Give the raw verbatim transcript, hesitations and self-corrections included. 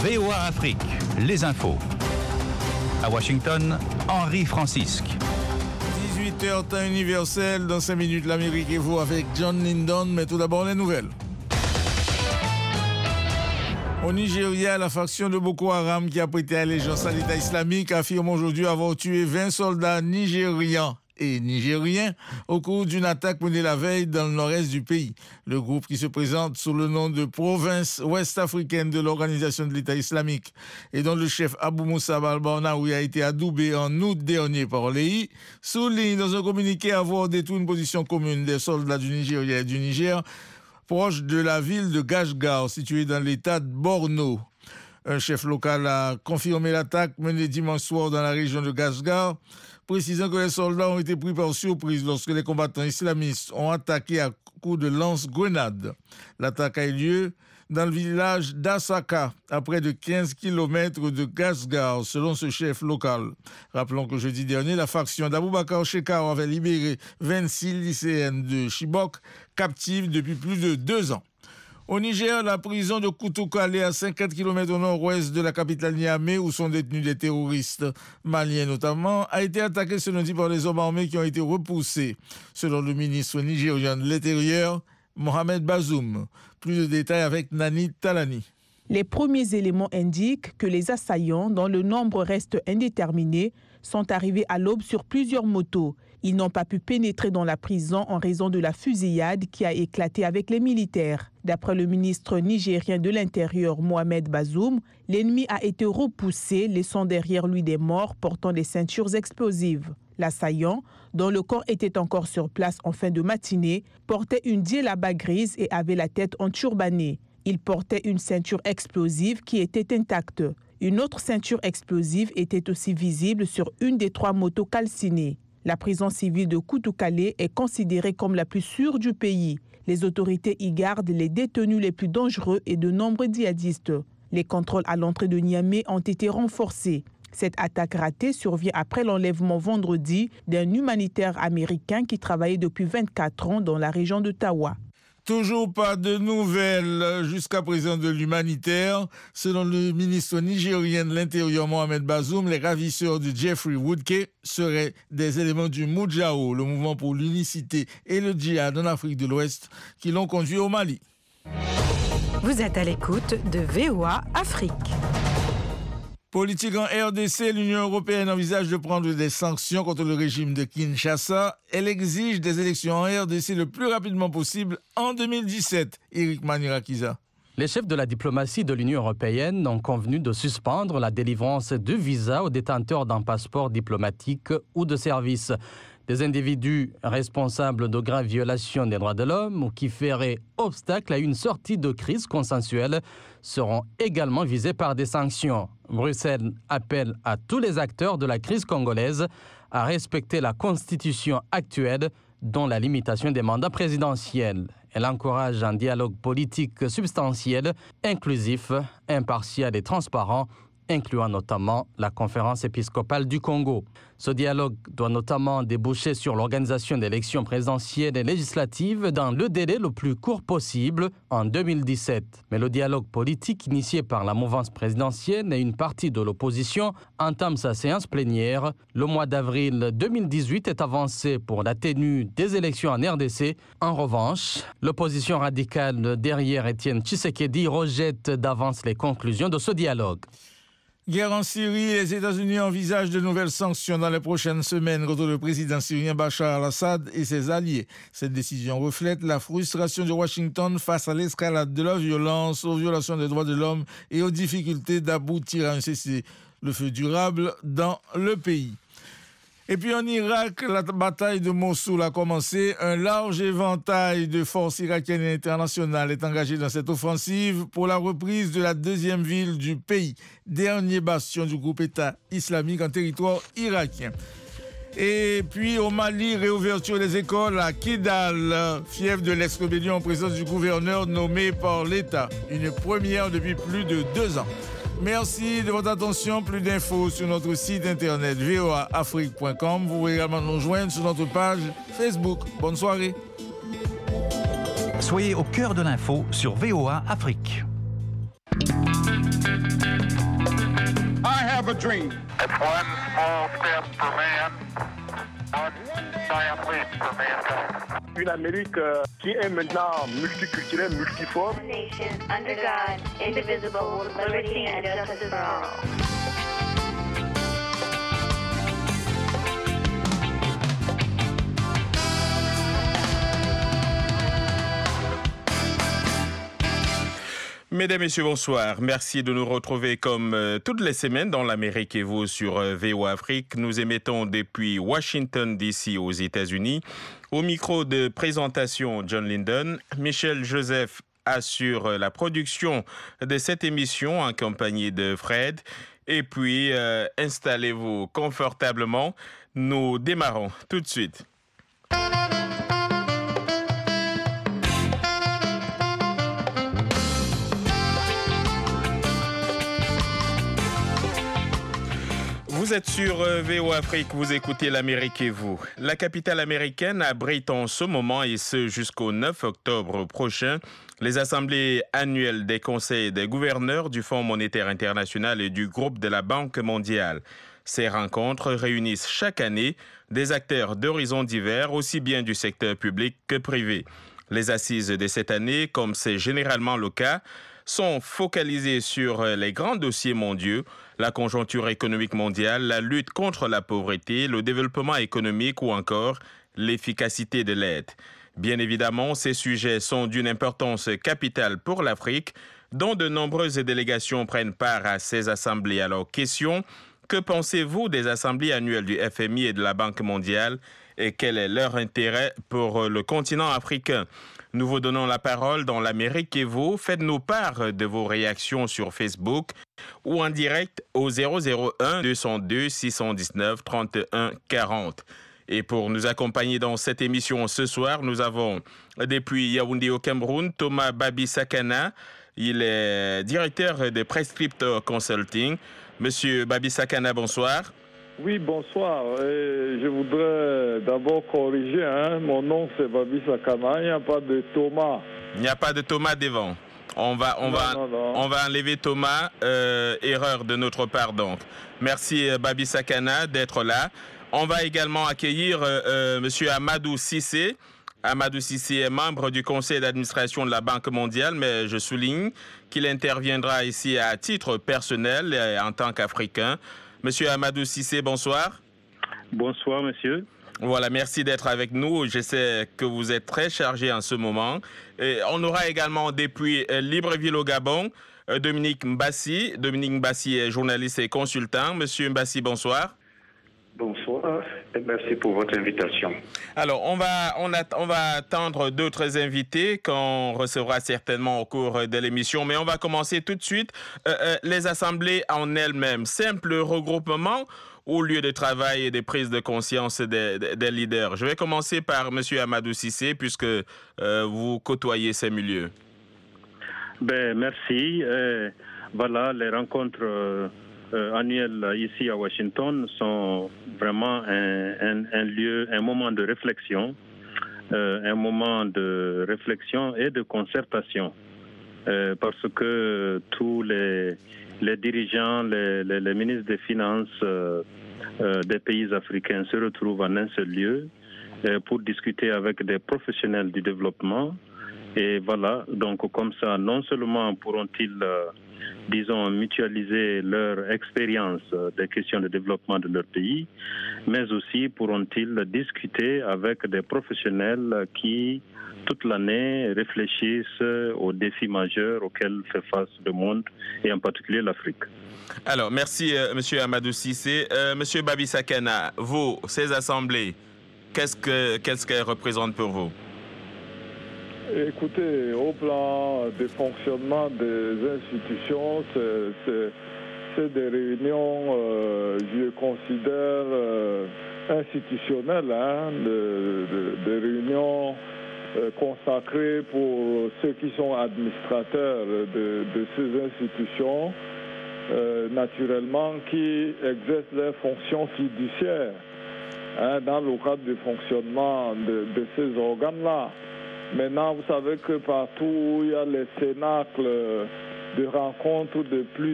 V O A Afrique, les infos. À Washington, Henri Francisque. dix-huit heures temps universel, dans cinq minutes l'Amérique et vous avec John Lyndon, mais tout d'abord les nouvelles. Au Nigeria, la faction de Boko Haram qui a prêté allégeance à l'État islamique affirme aujourd'hui avoir tué vingt soldats nigérians et nigériens au cours d'une attaque menée la veille dans le nord-est du pays. Le groupe qui se présente sous le nom de Province ouest-africaine de l'Organisation de l'État islamique et dont le chef Abou Moussa Al-Barnaoui a été adoubé en août dernier par l'E I, souligne dans un communiqué avoir détruit une position commune des soldats du Nigeria et du Niger proche de la ville de Gashgar, située dans l'état de Borno. Un chef local a confirmé l'attaque menée dimanche soir dans la région de Gashgar, précisant que les soldats ont été pris par surprise lorsque les combattants islamistes ont attaqué à coups de lance-grenades. L'attaque a eu lieu dans le village d'Asaka, à près de quinze kilomètres de Gashgar, selon ce chef local. Rappelons que jeudi dernier, la faction d'Aboubacar Shekau avait libéré vingt-six lycéennes de Chibok, captives depuis plus de deux ans. Au Niger, la prison de Koutoukale, à cinquante kilomètres au nord-ouest de la capitale Niamey, où sont détenus des terroristes maliens notamment, a été attaquée ce lundi par les hommes armés qui ont été repoussés. Selon le ministre nigérien de l'Intérieur, Mohamed Bazoum. Plus de détails avec Nani Talani. Les premiers éléments indiquent que les assaillants, dont le nombre reste indéterminé, sont arrivés à l'aube sur plusieurs motos. Ils n'ont pas pu pénétrer dans la prison en raison de la fusillade qui a éclaté avec les militaires. D'après le ministre nigérien de l'Intérieur, Mohamed Bazoum, l'ennemi a été repoussé, laissant derrière lui des morts portant des ceintures explosives. L'assaillant, dont le corps était encore sur place en fin de matinée, portait une djellaba grise et avait la tête enturbanée. Il portait une ceinture explosive qui était intacte. Une autre ceinture explosive était aussi visible sur une des trois motos calcinées. La prison civile de Koutoukale est considérée comme la plus sûre du pays. Les autorités y gardent les détenus les plus dangereux et de nombreux djihadistes. Les contrôles à l'entrée de Niamey ont été renforcés. Cette attaque ratée survient après l'enlèvement vendredi d'un humanitaire américain qui travaillait depuis vingt-quatre ans dans la région de Tawa. Toujours pas de nouvelles jusqu'à présent de l'humanitaire. Selon le ministre nigérien de l'Intérieur Mohamed Bazoum, les ravisseurs de Jeffrey Woodke seraient des éléments du Moudjahou, le mouvement pour l'unicité et le djihad en Afrique de l'Ouest, qui l'ont conduit au Mali. Vous êtes à l'écoute de V O A Afrique. Politique en R D C, l'Union européenne envisage de prendre des sanctions contre le régime de Kinshasa. Elle exige des élections en R D C le plus rapidement possible en deux mille dix-sept. Eric Manirakiza. Les chefs de la diplomatie de l'Union européenne ont convenu de suspendre la délivrance de visas aux détenteurs d'un passeport diplomatique ou de service. Des individus responsables de graves violations des droits de l'homme ou qui feraient obstacle à une sortie de crise consensuelle seront également visés par des sanctions. Bruxelles appelle à tous les acteurs de la crise congolaise à respecter la constitution actuelle, dont la limitation des mandats présidentiels. Elle encourage un dialogue politique substantiel, inclusif, impartial et transparent, incluant notamment la conférence épiscopale du Congo. Ce dialogue doit notamment déboucher sur l'organisation d'élections présidentielles et législatives dans le délai le plus court possible en deux mille dix-sept. Mais le dialogue politique initié par la mouvance présidentielle et une partie de l'opposition entame sa séance plénière. Le mois d'avril deux mille dix-huit est avancé pour la tenue des élections en R D C. En revanche, l'opposition radicale derrière Étienne Tshisekedi rejette d'avance les conclusions de ce dialogue. Guerre en Syrie, les États-Unis envisagent de nouvelles sanctions dans les prochaines semaines contre le président syrien Bachar al-Assad et ses alliés. Cette décision reflète la frustration de Washington face à l'escalade de la violence, aux violations des droits de l'homme et aux difficultés d'aboutir à un cessez-le-feu durable dans le pays. Et puis en Irak, la bataille de Mossoul a commencé. Un large éventail de forces irakiennes et internationales est engagé dans cette offensive pour la reprise de la deuxième ville du pays, dernier bastion du groupe État islamique en territoire irakien. Et puis au Mali, réouverture des écoles à Kidal, fief de l'ex-rébellion en présence du gouverneur nommé par l'État. Une première depuis plus de deux ans. Merci de votre attention. Plus d'infos sur notre site internet v o a afrique point com. Vous pouvez également nous joindre sur notre page Facebook. Bonne soirée. Soyez au cœur de l'info sur V O A Afrique. of a dream. It's one small step for man, one giant leap for mankind. Une Amérique euh, qui est maintenant multiculturelle, multiforme. Nation under God, indivisible, with liberty and justice for all. Mesdames, Messieurs, bonsoir. Merci de nous retrouver comme euh, toutes les semaines dans l'Amérique et vous sur euh, V O A Afrique. Nous émettons depuis Washington, D C aux États-Unis. Au micro de présentation, John Linden. Michel Joseph assure euh, la production de cette émission en compagnie de Fred. Et puis, euh, installez-vous confortablement. Nous démarrons tout de suite. Vous êtes sur V O A Afrique, vous écoutez l'Amérique et vous. La capitale américaine abrite en ce moment, et ce jusqu'au neuf octobre prochain, les assemblées annuelles des conseils des gouverneurs du Fonds monétaire international et du groupe de la Banque mondiale. Ces rencontres réunissent chaque année des acteurs d'horizons divers, aussi bien du secteur public que privé. Les assises de cette année, comme c'est généralement le cas, sont focalisées sur les grands dossiers mondiaux, la conjoncture économique mondiale, la lutte contre la pauvreté, le développement économique ou encore l'efficacité de l'aide. Bien évidemment, ces sujets sont d'une importance capitale pour l'Afrique, dont de nombreuses délégations prennent part à ces assemblées. Alors, question, que pensez-vous des assemblées annuelles du F M I et de la Banque mondiale et quel est leur intérêt pour le continent africain? Nous vous donnons la parole dans l'Amérique et vous, faites-nous part de vos réactions sur Facebook ou en direct au zéro zéro un deux zéro deux six un neuf trente et un quarante. Et pour nous accompagner dans cette émission ce soir, nous avons depuis Yaoundé au Cameroun, Thomas Babi Sakana. Il est directeur de Prescript Consulting. Monsieur Babi Sakana, bonsoir. Oui, bonsoir. Et je voudrais d'abord corriger, hein. Mon nom c'est Babi Sakana, il n'y a pas de Thomas. Il n'y a pas de Thomas devant. On va, on non, va, non, non. on va enlever Thomas, euh, erreur de notre part donc. Merci Babi Sakana d'être là. On va également accueillir euh, euh, Monsieur Amadou Cissé. Amadou Cissé est membre du conseil d'administration de la Banque mondiale, mais je souligne qu'il interviendra ici à titre personnel et en tant qu'Africain. Monsieur Amadou Cissé, bonsoir. Bonsoir, monsieur. Voilà, merci d'être avec nous. Je sais que vous êtes très chargé en ce moment. Et on aura également depuis Libreville au Gabon, Dominique Mbassi. Dominique Mbassi est journaliste et consultant. Monsieur Mbassi, bonsoir. Bonsoir et merci pour votre invitation. Alors, on va, on, a, on va attendre d'autres invités qu'on recevra certainement au cours de l'émission, mais on va commencer tout de suite. Euh, euh, les assemblées en elles-mêmes, simple regroupement ou lieu de travail et de prise de conscience des, des, des leaders. Je vais commencer par M. Amadou Cissé, puisque euh, vous côtoyez ces milieux. Ben, merci. Euh, voilà, les rencontres... Euh... Euh, annuels ici à Washington sont vraiment un, un, un lieu, un moment de réflexion, euh, un moment de réflexion et de concertation, euh, parce que tous les, les dirigeants, les, les, les ministres des Finances euh, euh, des pays africains se retrouvent en un seul lieu euh, pour discuter avec des professionnels du développement. Et voilà, donc comme ça, non seulement pourront-ils euh, disons, mutualiser leur expérience des questions de développement de leur pays, mais aussi pourront-ils discuter avec des professionnels qui, toute l'année, réfléchissent aux défis majeurs auxquels fait face le monde, et en particulier l'Afrique. Alors, merci, euh, Monsieur Amadou Cissé. Euh, Monsieur Babi Sakana, vous, ces assemblées, qu'est-ce que, qu'est-ce qu'elles représentent pour vous? Écoutez, au plan du fonctionnement des institutions, c'est, c'est, c'est des réunions, euh, je considère, euh, institutionnelles, hein, de, de, des réunions euh, consacrées pour ceux qui sont administrateurs de, de ces institutions, euh, naturellement, qui exercent leurs fonctions fiduciaires, hein, dans le cadre du fonctionnement de, de ces organes-là. Maintenant, vous savez que partout où il y a les cénacles de rencontres de plus